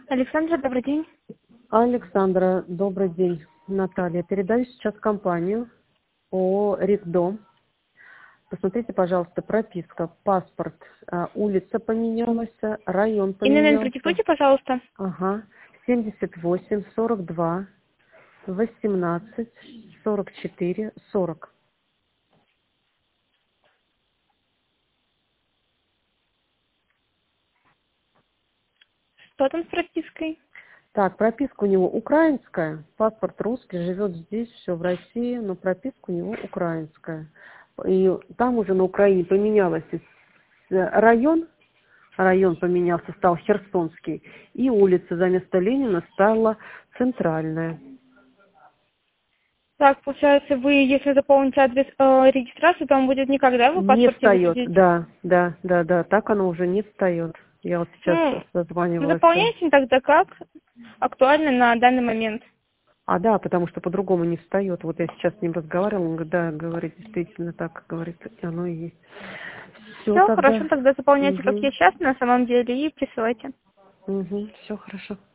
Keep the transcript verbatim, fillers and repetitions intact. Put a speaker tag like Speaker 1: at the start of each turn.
Speaker 1: Александра, добрый день.
Speaker 2: Александра, добрый день. Наталья, передаю сейчас компанию о РИКДОМ. Посмотрите, пожалуйста, прописка, паспорт, а, улица поменялась, район
Speaker 1: ИНН
Speaker 2: поменялся.
Speaker 1: продиктуйте, пожалуйста.
Speaker 2: Ага, семьдесят восемь, сорок два, восемнадцать, сорок четыре, сорок.
Speaker 1: Что там с пропиской?
Speaker 2: Так, прописка у него украинская, паспорт русский, живет здесь, все в России, но прописка у него украинская. И там уже на Украине поменялось район, район поменялся, стал Херсонский, и улица за место Ленина стала Центральная.
Speaker 1: Так, получается, вы, если заполните адрес э, регистрации, то он будет никогда в
Speaker 2: Не
Speaker 1: паспорте
Speaker 2: встает,
Speaker 1: выглядеть.
Speaker 2: да, да, да, да, так оно уже не встает. Я вот сейчас
Speaker 1: Ну,
Speaker 2: созванивалась.
Speaker 1: заполняйте тогда как актуально на данный момент.
Speaker 2: А, да, потому что по-другому не встает. Вот я сейчас с ним разговаривала, он говорит, да, говорит, действительно так, говорит, и оно и есть. Все
Speaker 1: Все, хорошо,
Speaker 2: тогда.
Speaker 1: тогда заполняйте, как
Speaker 2: Угу,
Speaker 1: я сейчас на самом деле, и присылайте.
Speaker 2: угу, все хорошо.